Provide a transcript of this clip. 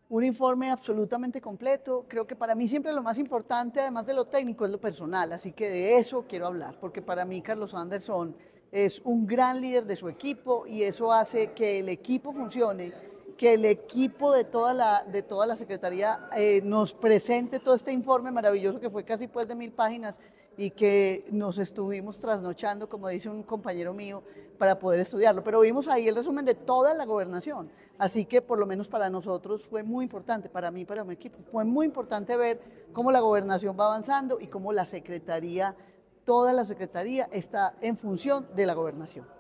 Un informe absolutamente completo. Creo que para mí siempre lo más importante, además de lo técnico, es lo personal, así que de eso quiero hablar, porque para mí Carlos Anderson es un gran líder de su equipo y eso hace que el equipo funcione, que el equipo de toda la Secretaría nos presente todo este informe maravilloso que fue casi pues de 1000 páginas y que nos estuvimos trasnochando, como dice un compañero mío, para poder estudiarlo. Pero vimos ahí el resumen de toda la gobernación, así que por lo menos para nosotros fue muy importante, para mí, para mi equipo, fue muy importante ver cómo la gobernación va avanzando y cómo la Secretaría, toda la Secretaría está en función de la gobernación.